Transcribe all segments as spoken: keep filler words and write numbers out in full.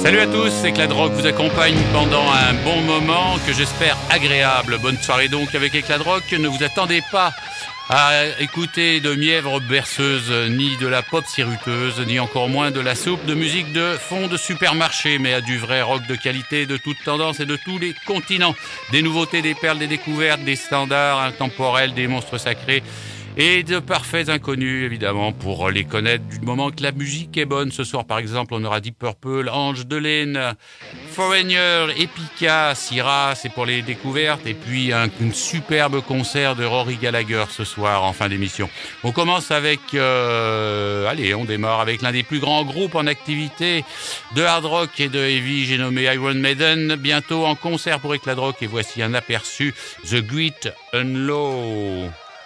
Salut à tous, c'est Éclat de Rock vous accompagne pendant un bon moment que j'espère agréable. Bonne soirée donc avec Éclat de Rock. Ne vous attendez pas à écouter de mièvres berceuses, ni de la pop siruteuse, ni encore moins de la soupe de musique de fond de supermarché, mais à du vrai rock de qualité, de toute tendance et de tous les continents. Des nouveautés, des perles, des découvertes, des standards intemporels, des monstres sacrés et de parfaits inconnus, évidemment, pour les connaître du moment que la musique est bonne. Ce soir, par exemple, on aura Deep Purple, Ange Delaine, Foreigner, Epica, Syrah, c'est pour les découvertes, et puis un, un superbe concert de Rory Gallagher ce soir, en fin d'émission. On commence avec... Euh, allez, on démarre avec l'un des plus grands groupes en activité de hard rock et de heavy, j'ai nommé Iron Maiden, bientôt en concert pour Éclat de Rock, et voici un aperçu, The Great Unlow.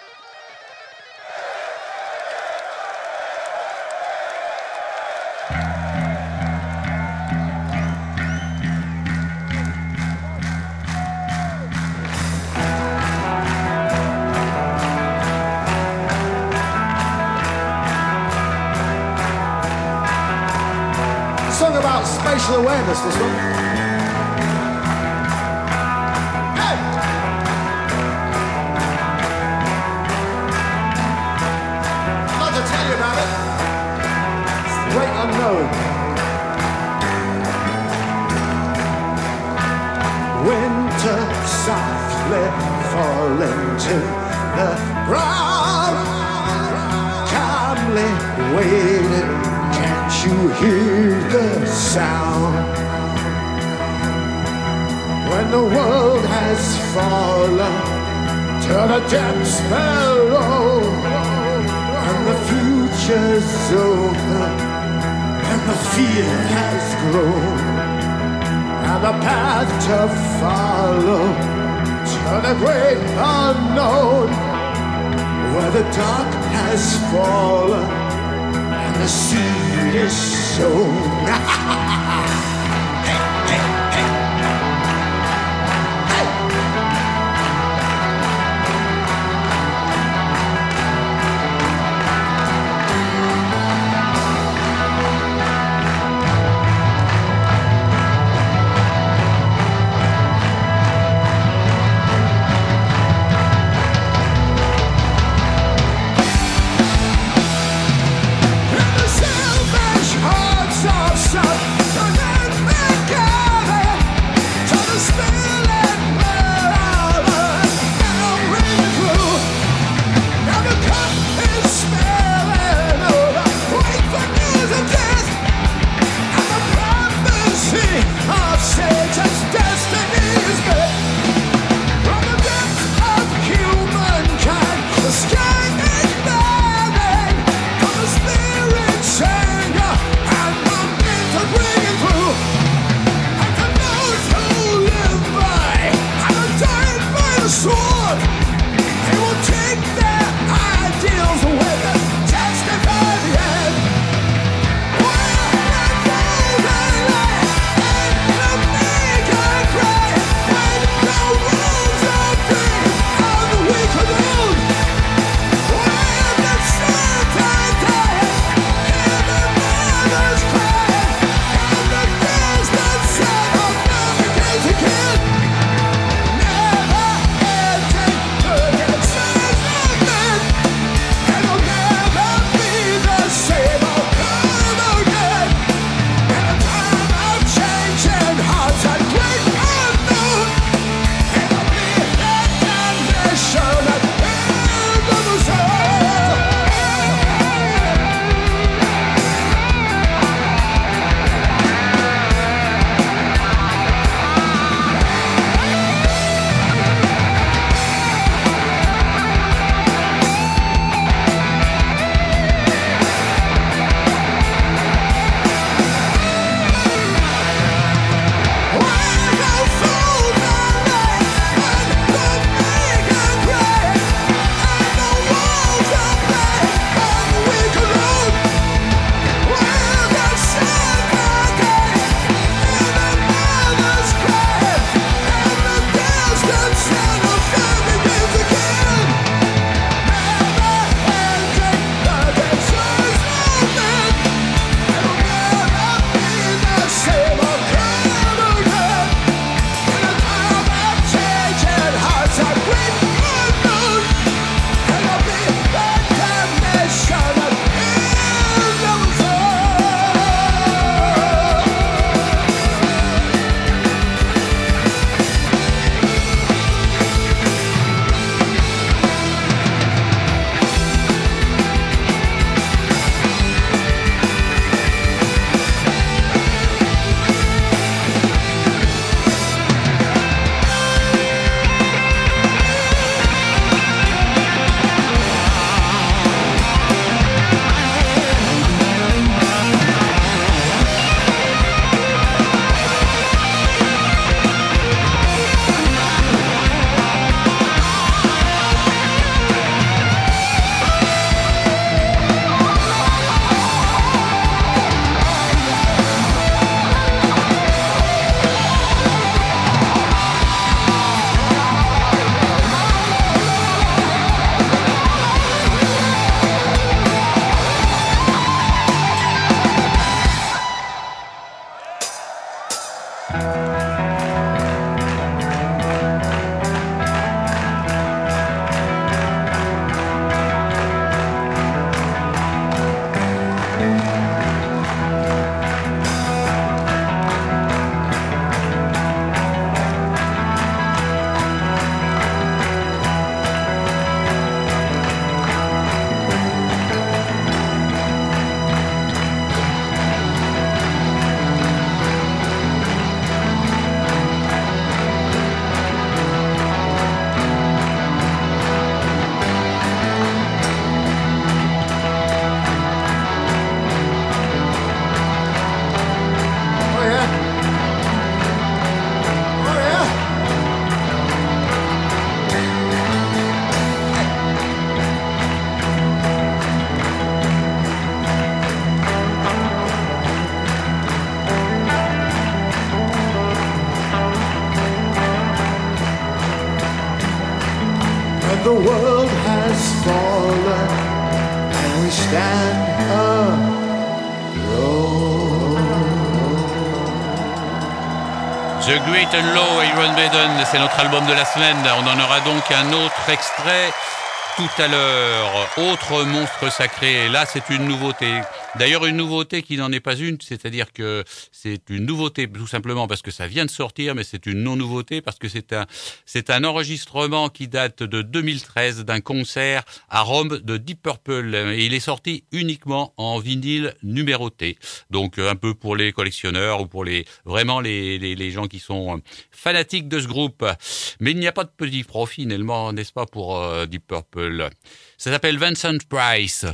Song about spatial awareness, this one. Hey! I'd like to tell you about it. It's the great unknown. Winter softly falling to the ground, calmly waiting. Can't you hear the sound? When the world has fallen to the depths below, and the future's over, and the fear has grown, and the path to follow to the great unknown, where the dark has fallen the seed is sown. Hey, hey, hey. Hey. In the selfish hearts of sun, The world has fallen and we stand alone. The Great and Low, Iron Maiden, c'est notre album de la semaine. On en aura donc un autre extrait tout à l'heure. Autre monstre sacré. Là, c'est une nouveauté. D'ailleurs, une nouveauté qui n'en est pas une, c'est-à-dire que c'est une nouveauté tout simplement parce que ça vient de sortir, mais c'est une non-nouveauté parce que c'est un, c'est un enregistrement qui date de deux mille treize d'un concert à Rome de Deep Purple et il est sorti uniquement en vinyle numéroté. Donc un peu pour les collectionneurs ou pour les vraiment les, les, les gens qui sont fanatiques de ce groupe. Mais il n'y a pas de petit profit, n'est-ce pas, pour euh, Deep Purple. Ça s'appelle Vincent Price.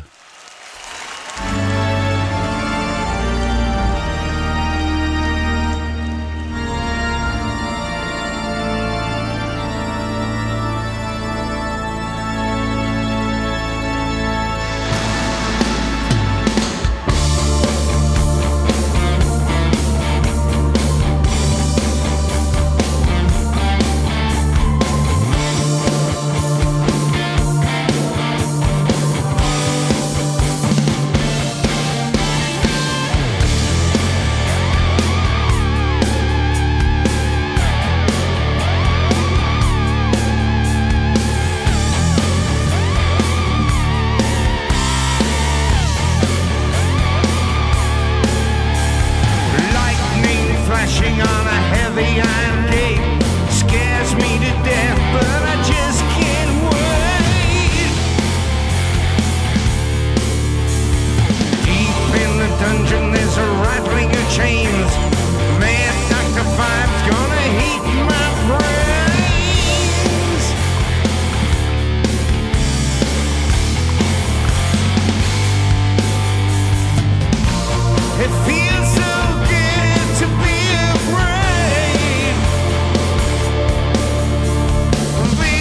Be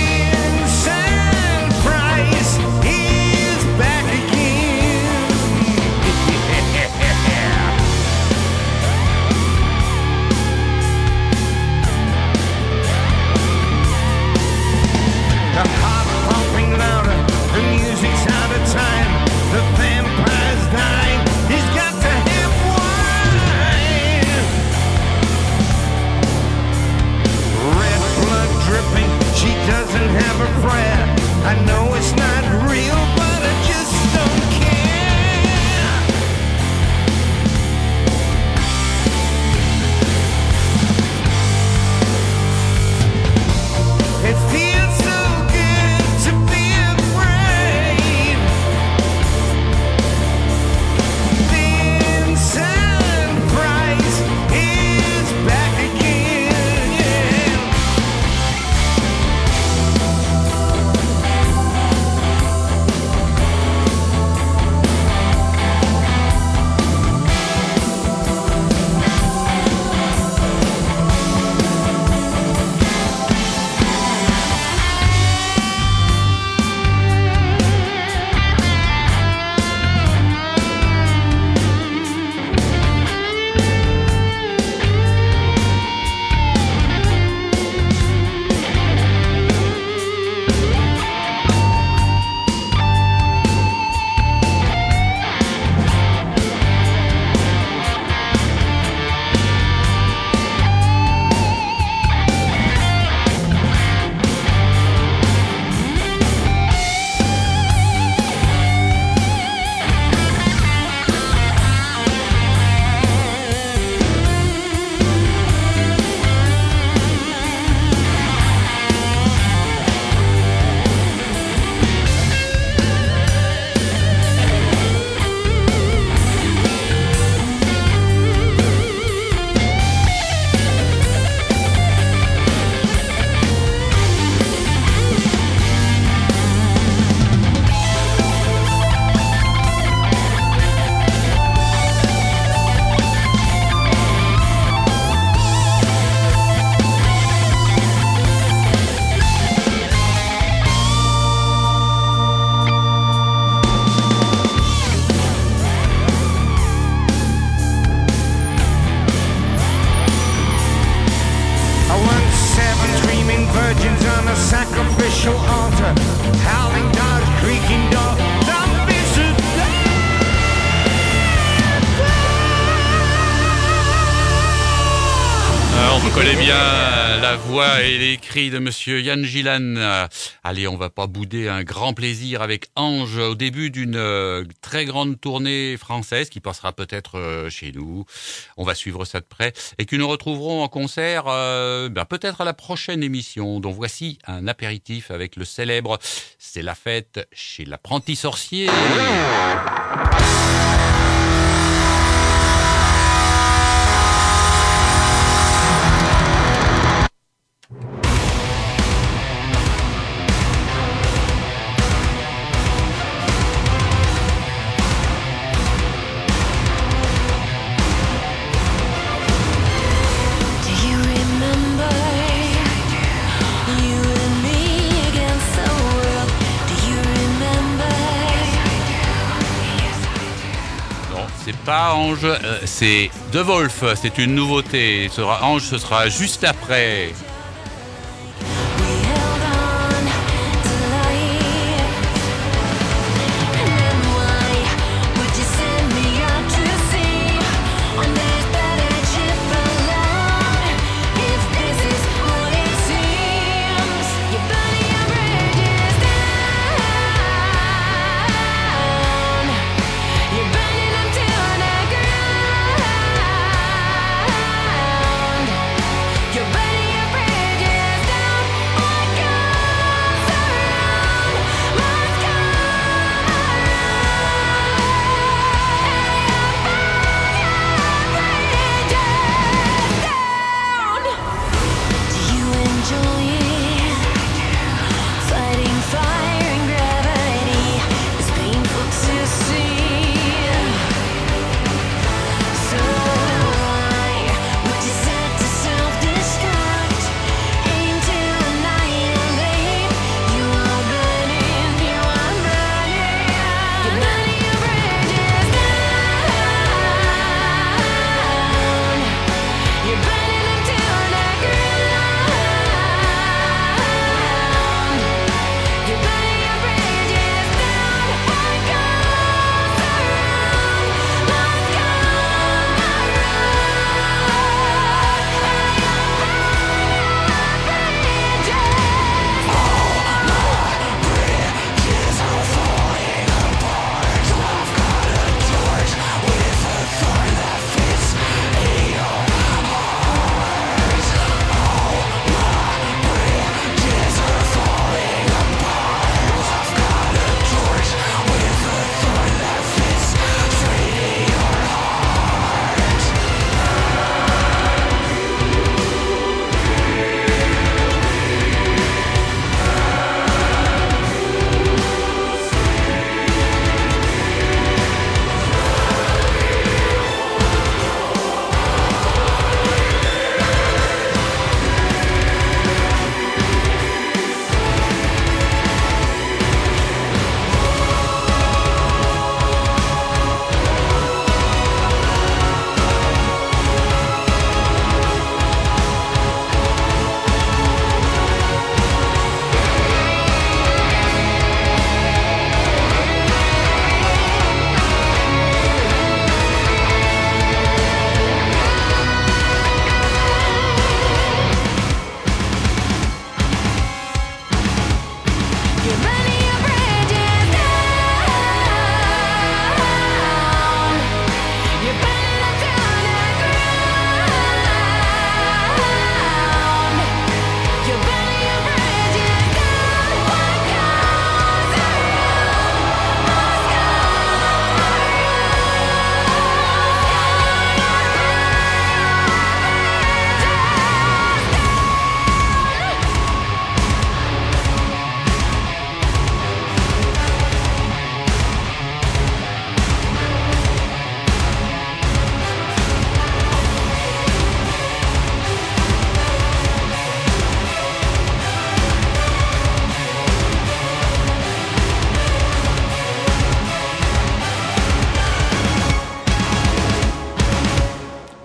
virgins on a sacrificial altar, howling dogs, creaking door, zombies to Alors, on connaît bien la voix et les cris de Monsieur Yann Gillan. Allez, on va pas bouder un grand plaisir avec Ange au début d'une euh, très grande tournée française qui passera peut-être euh, chez nous. On va suivre ça de près et que nous retrouverons en concert euh, ben, peut-être à la prochaine émission. Donc voici un apéritif avec le célèbre « C'est la fête chez l'apprenti sorcier ». C'est pas Ange, euh, c'est De Wolf, c'est une nouveauté. Ce sera Ange, ce sera juste après. You're burning your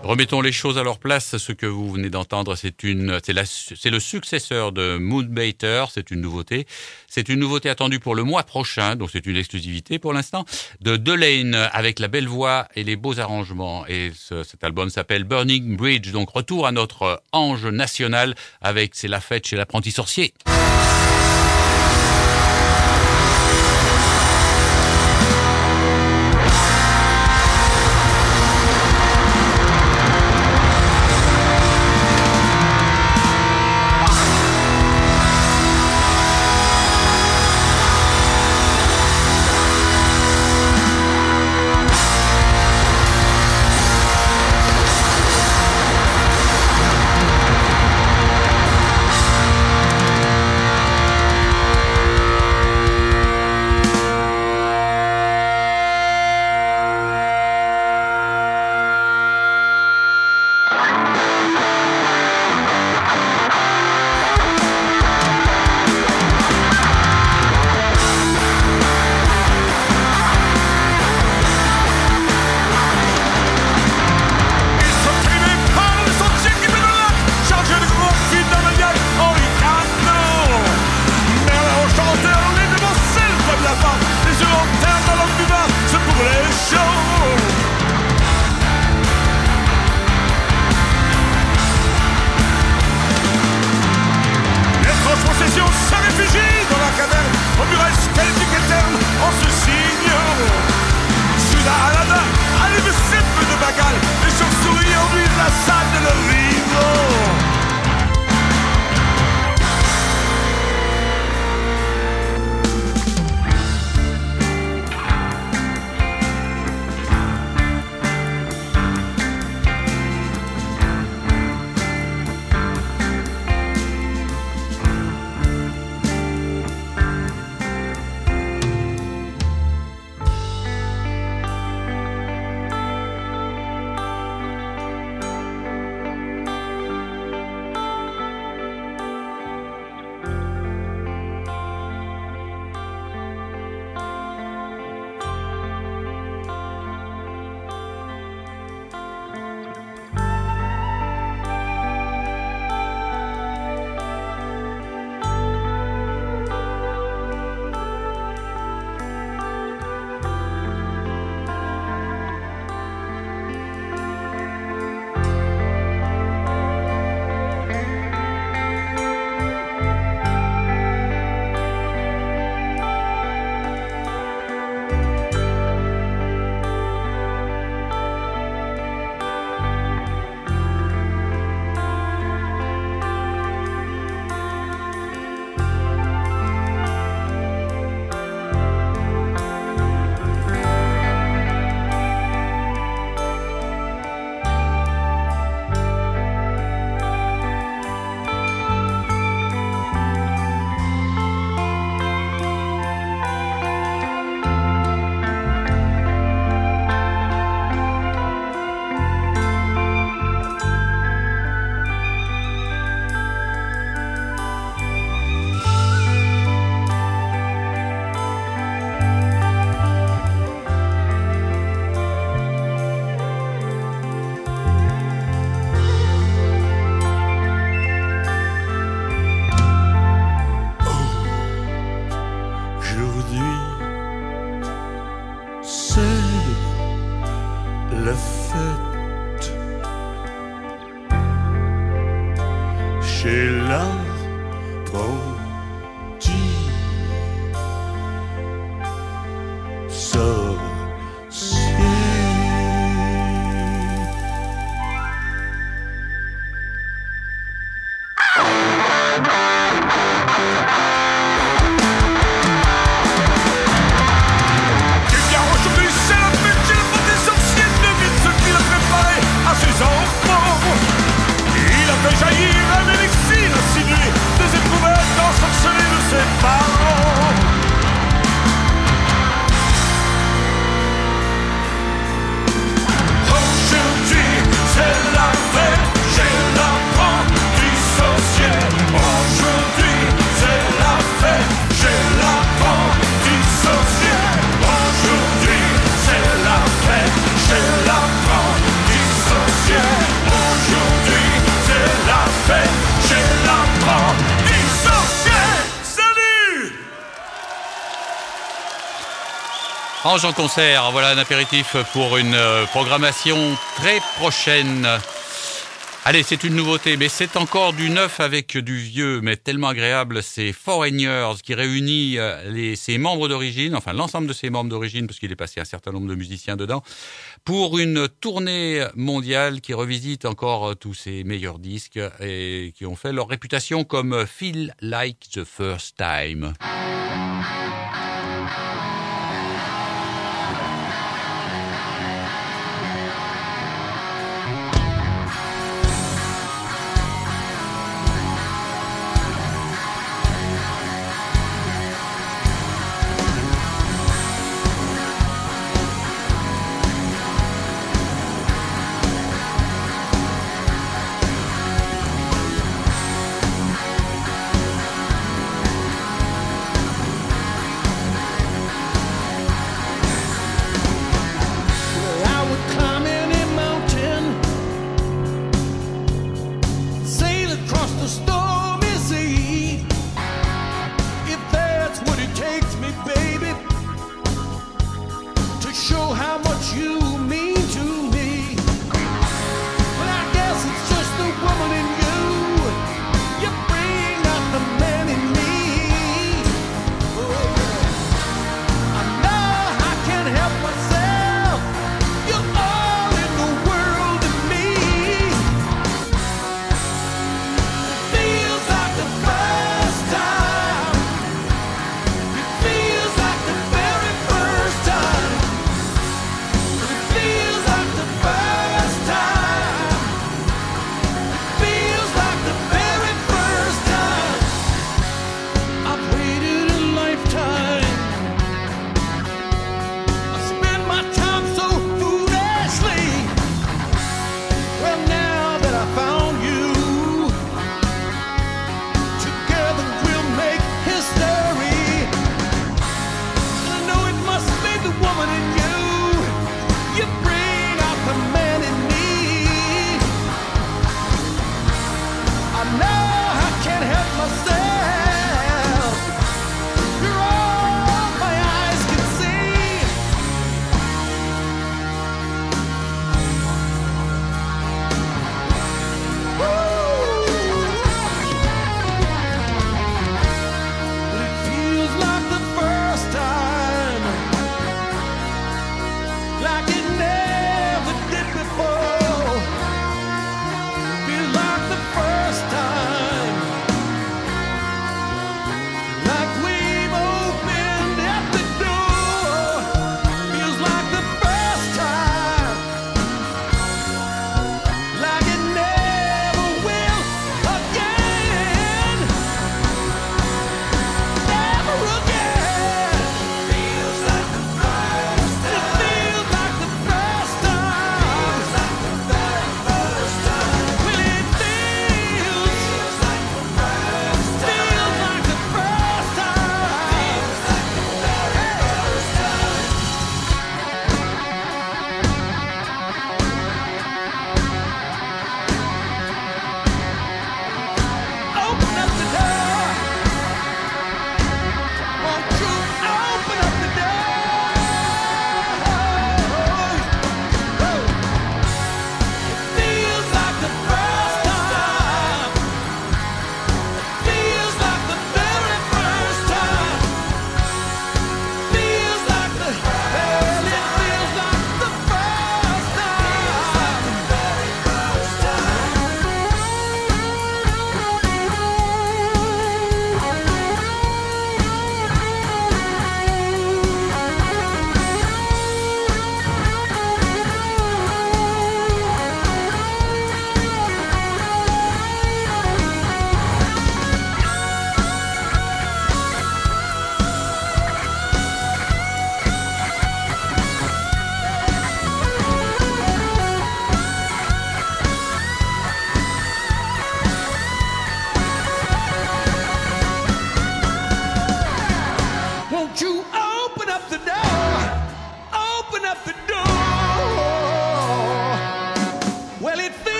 Remettons les choses à leur place. Ce que vous venez d'entendre, c'est une, c'est la, c'est le successeur de Moonbaiter. C'est une nouveauté. C'est une nouveauté attendue pour le mois prochain. Donc c'est une exclusivité pour l'instant de Delaine avec la belle voix et les beaux arrangements. Et ce, cet album s'appelle Burning Bridge. Donc retour à notre ange national avec C'est la fête chez l'apprenti sorcier. Jaillir un élixir insinué des éprouvettes dans Ange en concert, voilà un apéritif pour une euh, programmation très prochaine. Allez, c'est une nouveauté, mais c'est encore du neuf avec du vieux, mais tellement agréable. C'est Foreigners qui réunit euh, les, ses membres d'origine, enfin l'ensemble de ses membres d'origine, parce qu'il est passé un certain nombre de musiciens dedans, pour une tournée mondiale qui revisite encore euh, tous ses meilleurs disques et qui ont fait leur réputation comme Feel Like the First Time. Feel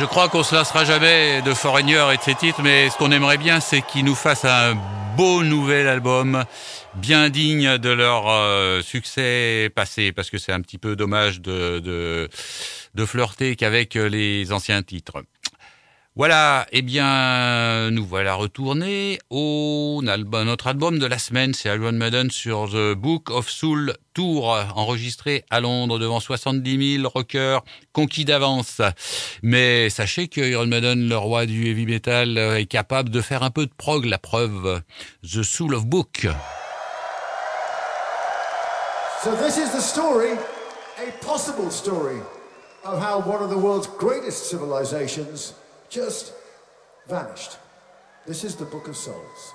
Je crois qu'on se lassera jamais de Foreigner et de ses titres, mais ce qu'on aimerait bien, c'est qu'ils nous fassent un beau nouvel album, bien digne de leur euh, succès passé, parce que c'est un petit peu dommage de, de, de flirter qu'avec les anciens titres. Voilà, eh bien, nous voilà retournés au album, notre album de la semaine, c'est Iron Maiden sur The Book of Soul Tour, enregistré à Londres devant soixante-dix mille rockers conquis d'avance. Mais sachez que Iron Maiden, le roi du heavy metal, est capable de faire un peu de prog, la preuve, The Soul of Book. So this is the story, a possible story, of how one of the world's greatest civilizations just vanished. This is the Book of Souls.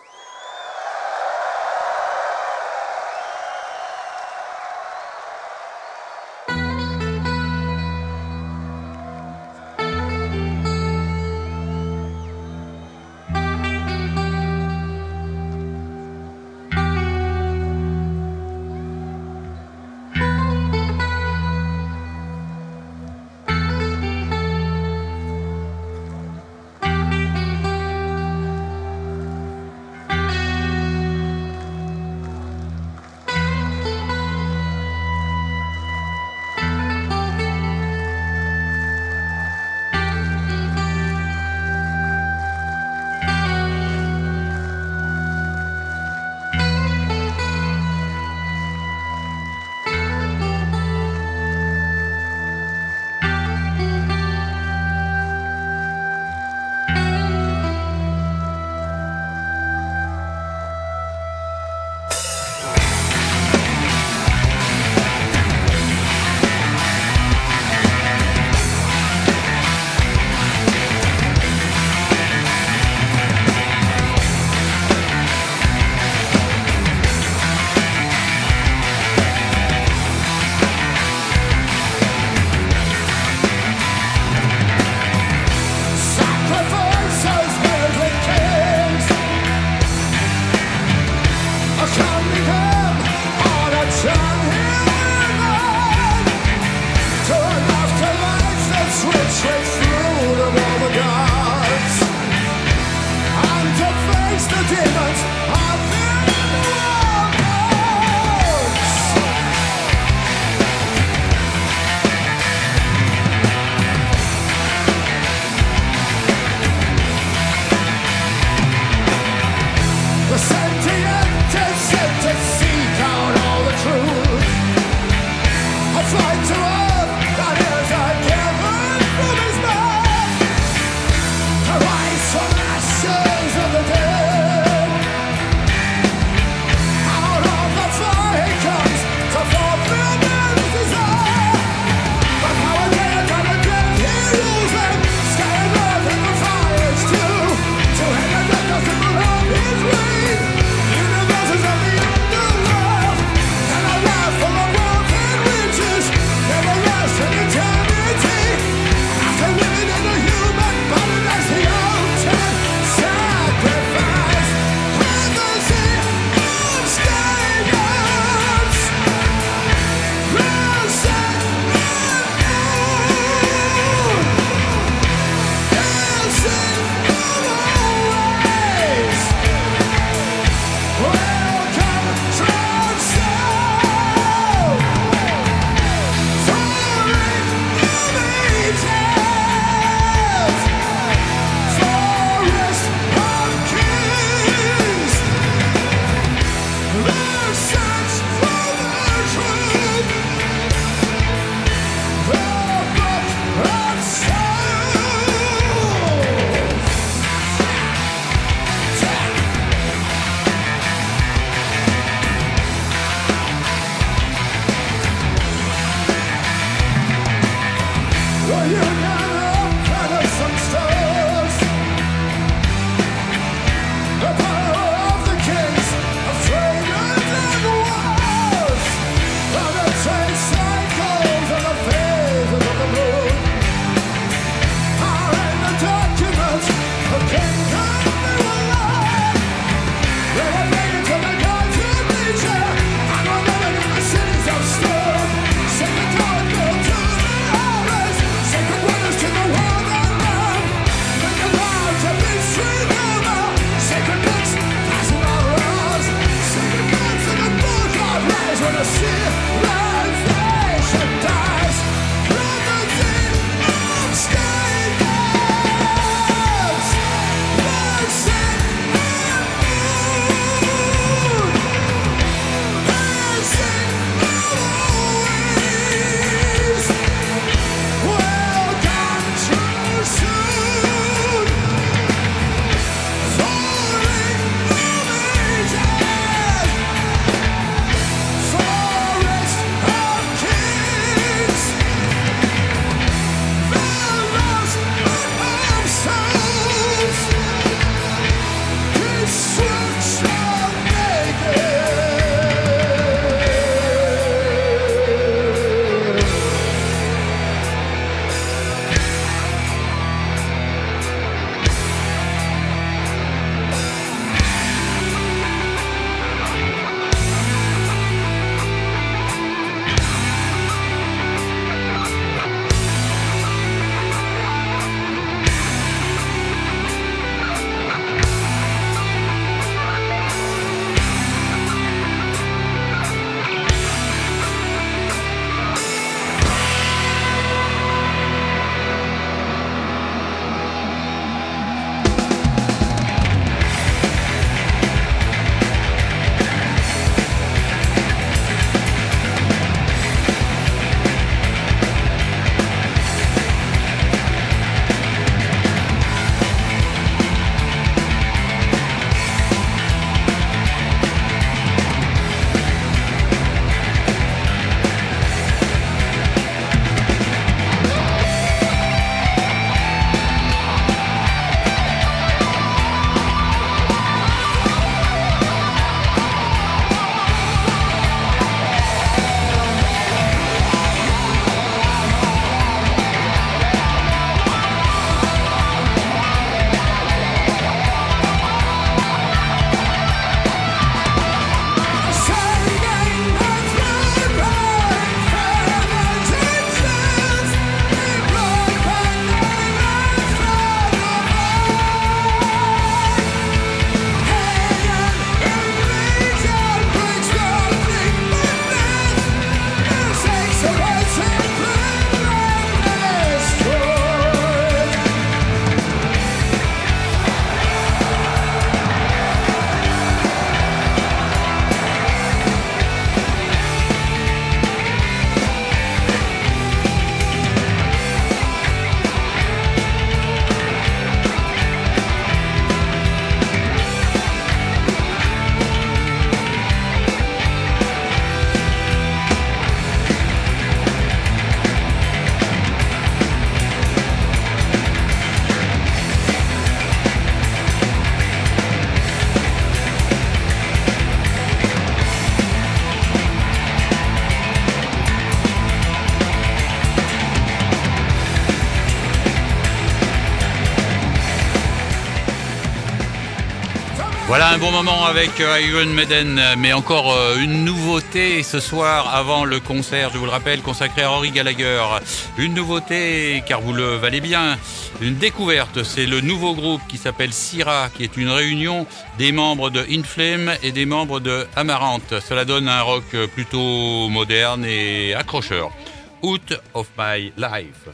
Voilà un bon moment avec Iron Maiden, mais encore une nouveauté ce soir avant le concert, je vous le rappelle, consacré à Rory Gallagher. Une nouveauté, car vous le valez bien, une découverte, c'est le nouveau groupe qui s'appelle Syrah, qui est une réunion des membres de In Flame et des membres de Amaranth. Cela donne un rock plutôt moderne et accrocheur. Out of My Life.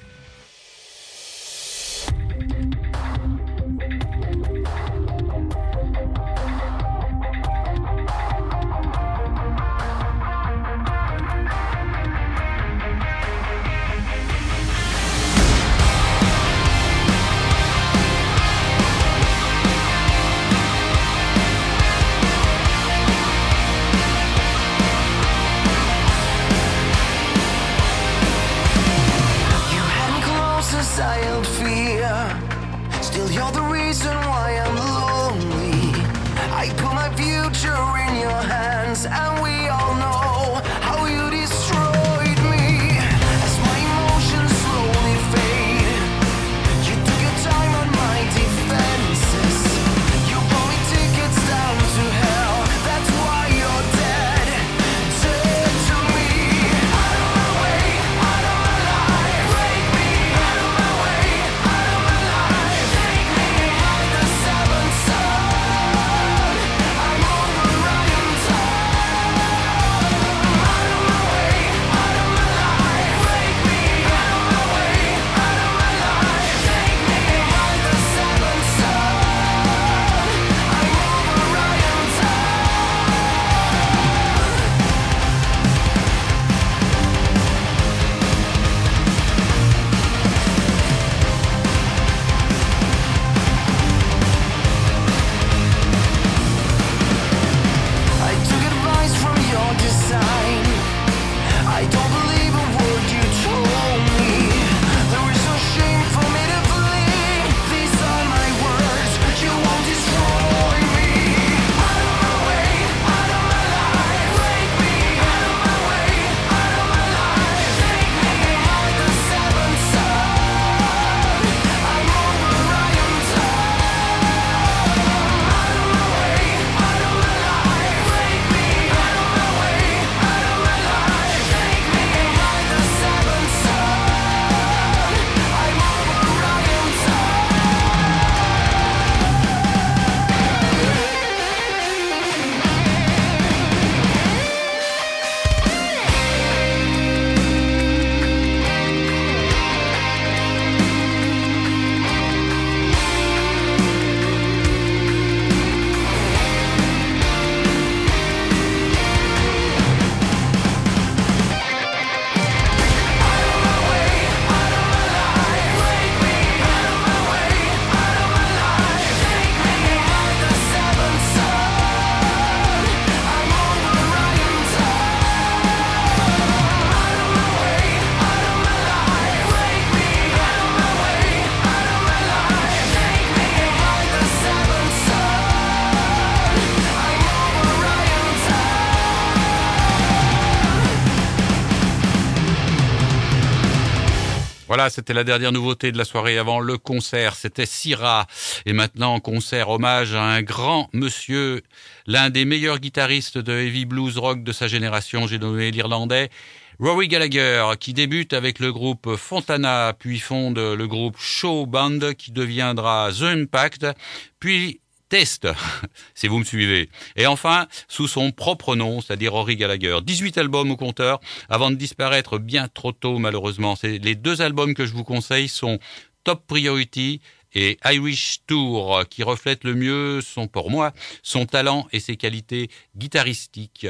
Voilà, c'était la dernière nouveauté de la soirée avant le concert. C'était Syrah. Et maintenant, concert hommage à un grand monsieur, l'un des meilleurs guitaristes de heavy blues rock de sa génération, j'ai nommé l'Irlandais, Rory Gallagher, qui débute avec le groupe Fontana, puis fonde le groupe Show Band, qui deviendra The Impact, puis Test, si vous me suivez. Et enfin, sous son propre nom, c'est-à-dire Rory Gallagher. dix-huit albums au compteur, avant de disparaître bien trop tôt, malheureusement. C'est les deux albums que je vous conseille sont Top Priority et Irish Tour, qui reflètent le mieux, son, pour moi, son talent et ses qualités guitaristiques.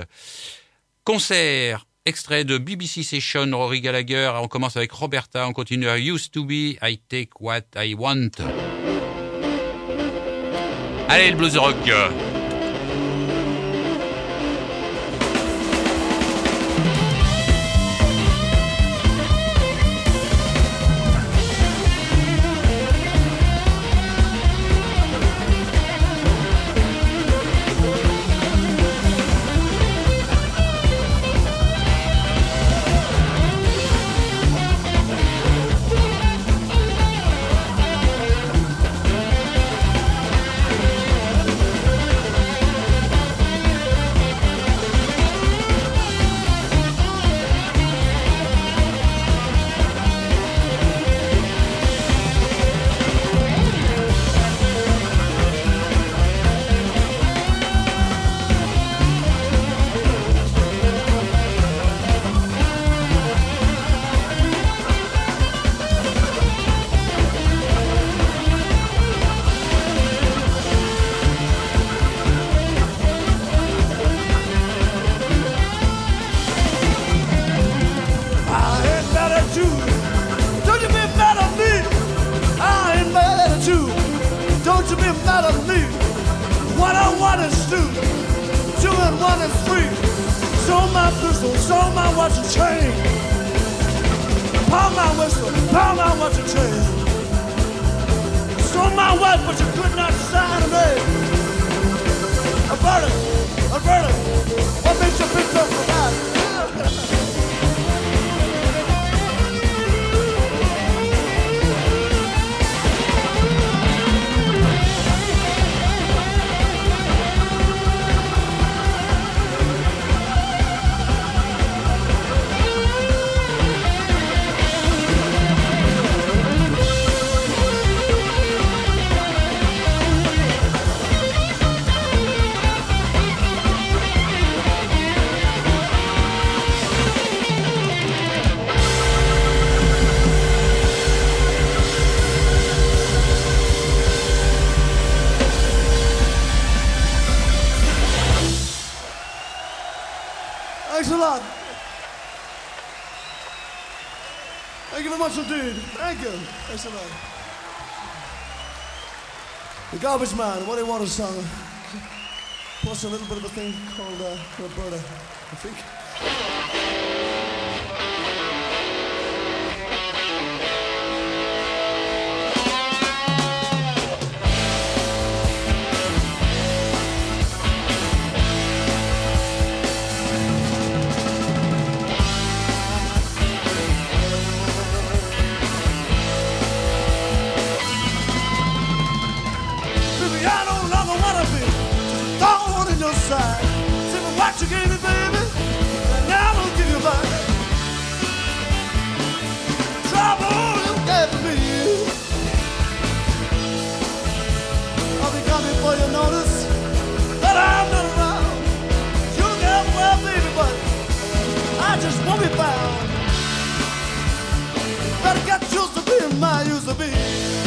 Concert, extrait de B B C Session, Rory Gallagher. On commence avec Roberta, on continue à Used to Be, I Take What I Want. Allez, le blues rock. Thank two, two and one and three. Sold my pistol, sold my watch and chain. Pound my whistle, pound my watch and chain. Sold my wife, but you could not sign a name. Alberta, Alberta, what makes you pick up for that? Thanks a lot. Thank you very much indeed. Thank you. Thanks a lot. The Garbage Man, what do you want to song? Plus a little bit of a thing called uh, Roberta, I think. Side. See me what you gave me, baby, and now I'll give you back. Trouble you gave me. I'll be coming for your notice that I'm not around. You get well, baby, but I just won't be found. Better get used to being my used to be.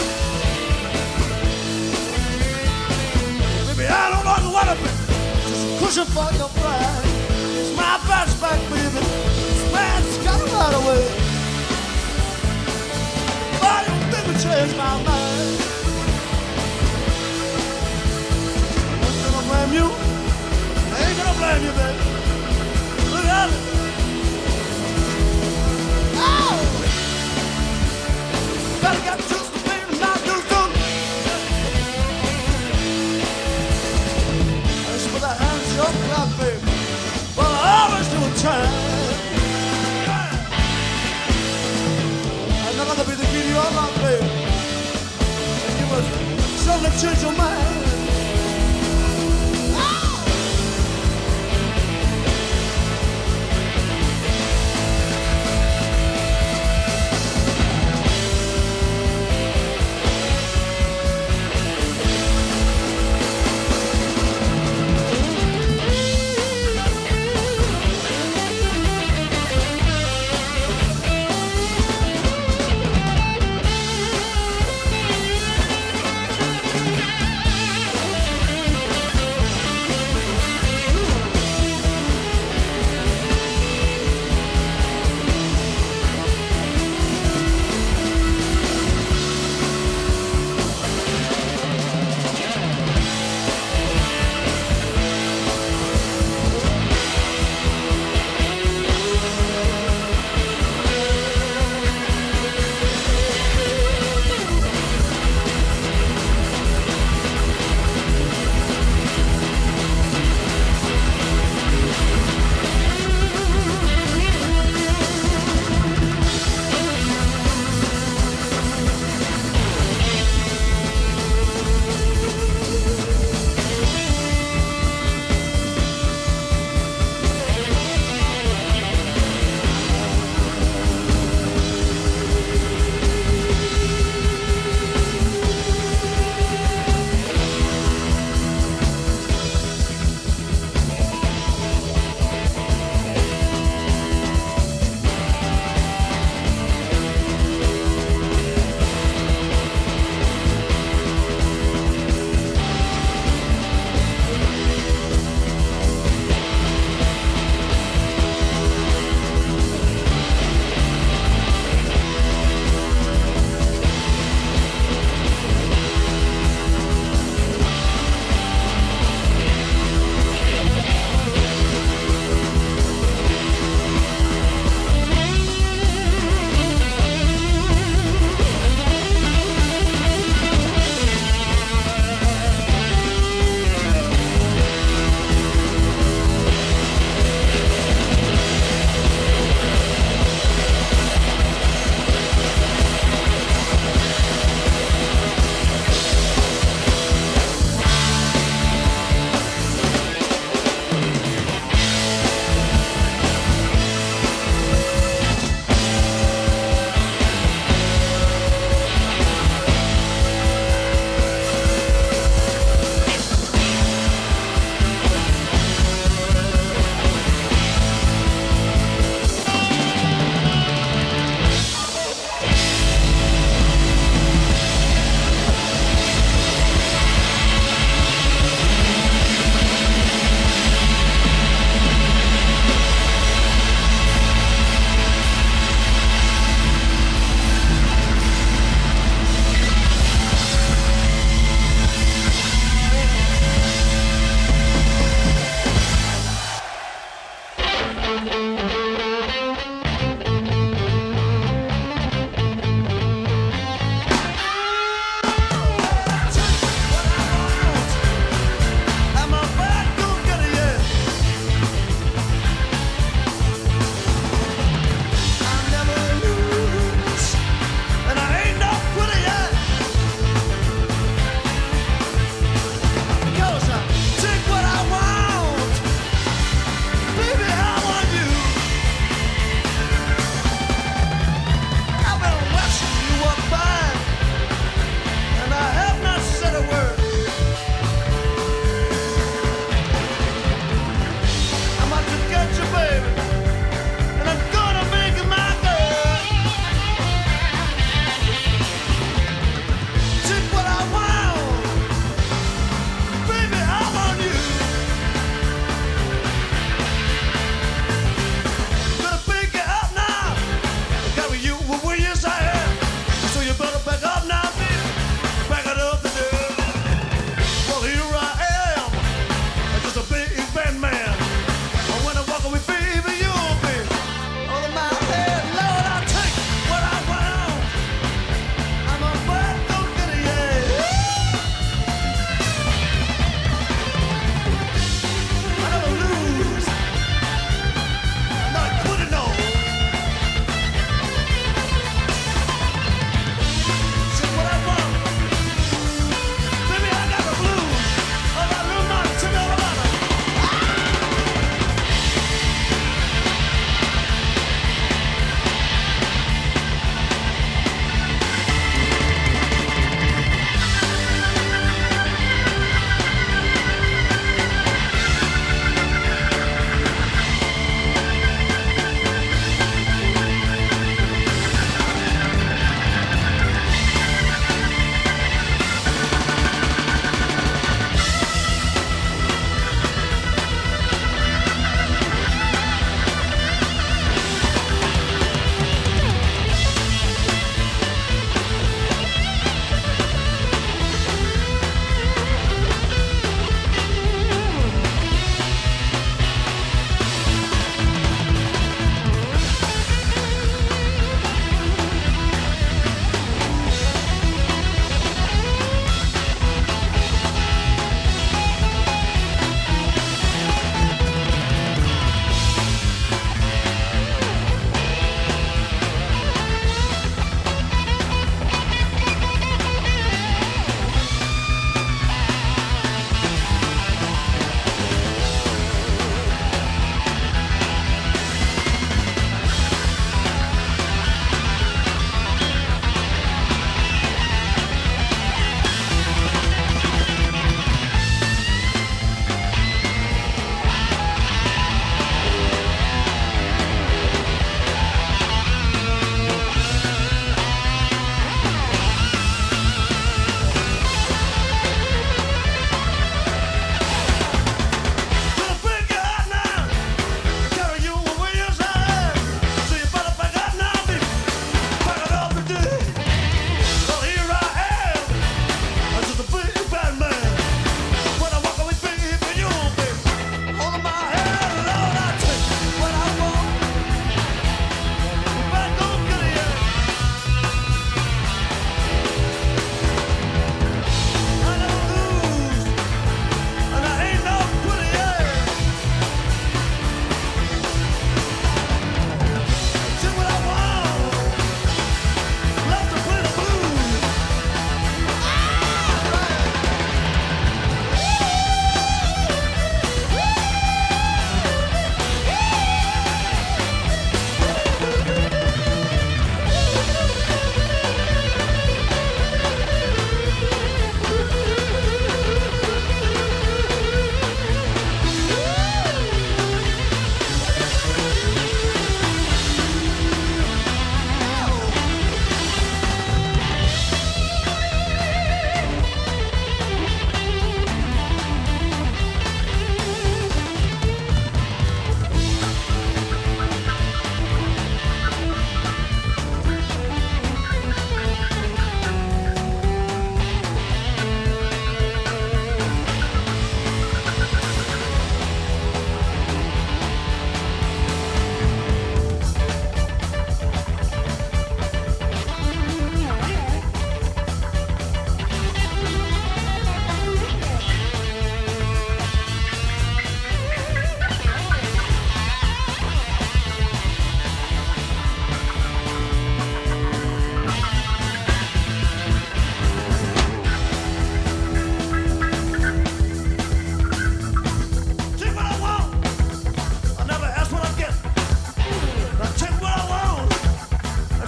Baby, I don't know what I've been. Pushing for your pride. It's my badge back, baby. This man's got to ride away. But I don't think we changed my mind. I'm not gonna blame you. I ain't gonna blame you, baby. Look at it. Oh! Gotta get used to being not used to. Thanks for the hands up, clap, baby. Well, I always do a time. I'm not gonna be the kid you are, my baby. And you must suddenly change your mind.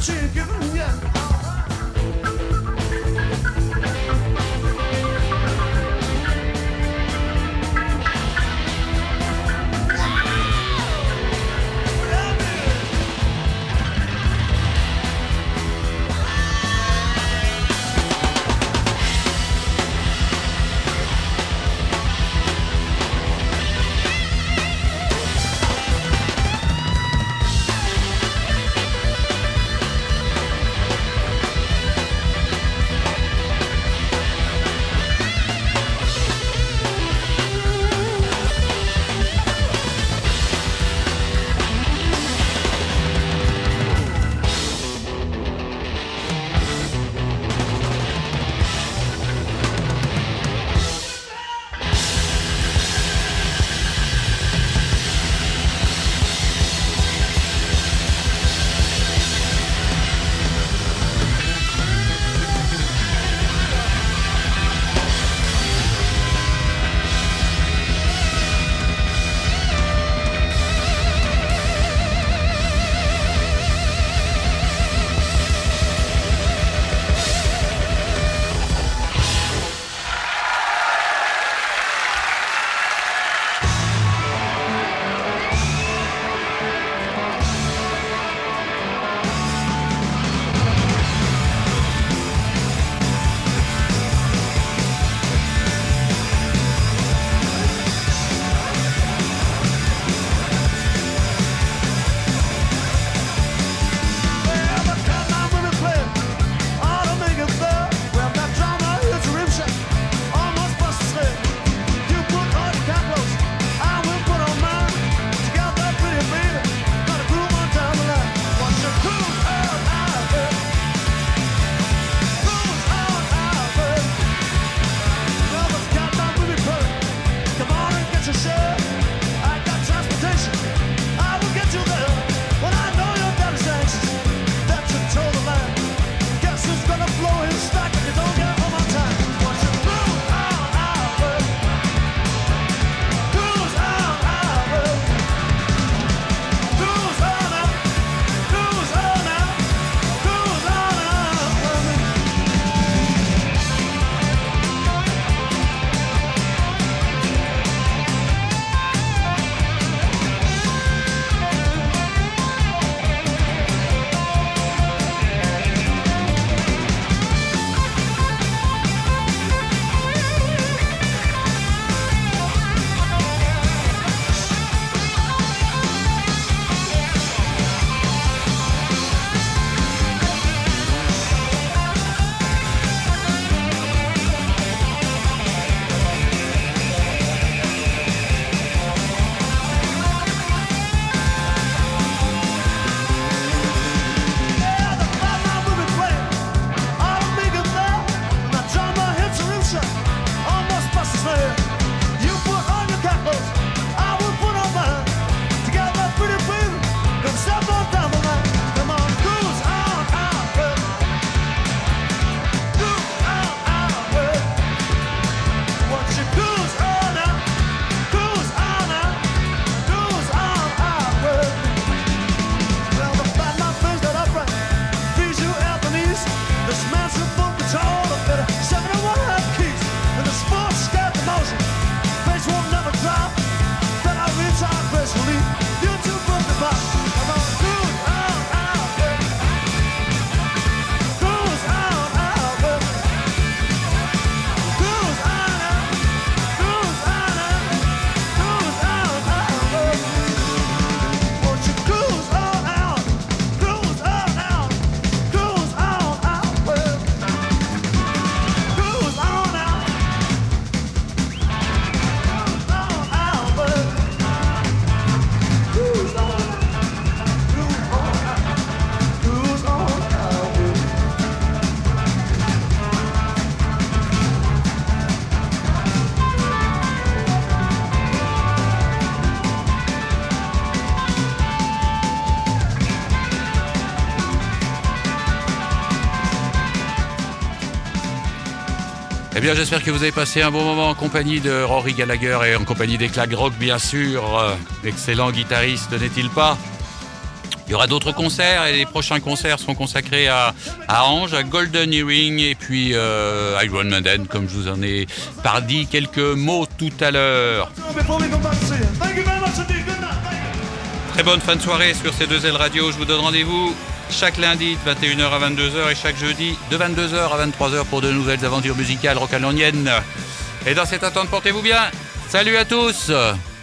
she ain't giving me yet. Eh bien, j'espère que vous avez passé un bon moment en compagnie de Rory Gallagher et en compagnie d'Eclat Rock, bien sûr. Euh, excellent guitariste, n'est-il pas ? Il y aura d'autres concerts et les prochains concerts seront consacrés à, à Ange, à Golden Earring et puis euh, Iron Maiden, comme je vous en ai par dit quelques mots tout à l'heure. Très bonne fin de soirée sur C deux L Radio. Je vous donne rendez-vous chaque lundi de vingt et une heures à vingt-deux heures et chaque jeudi de vingt-deux heures à vingt-trois heures pour de nouvelles aventures musicales rock'n'rolliennes. Et dans cette attente, portez-vous bien. Salut à tous.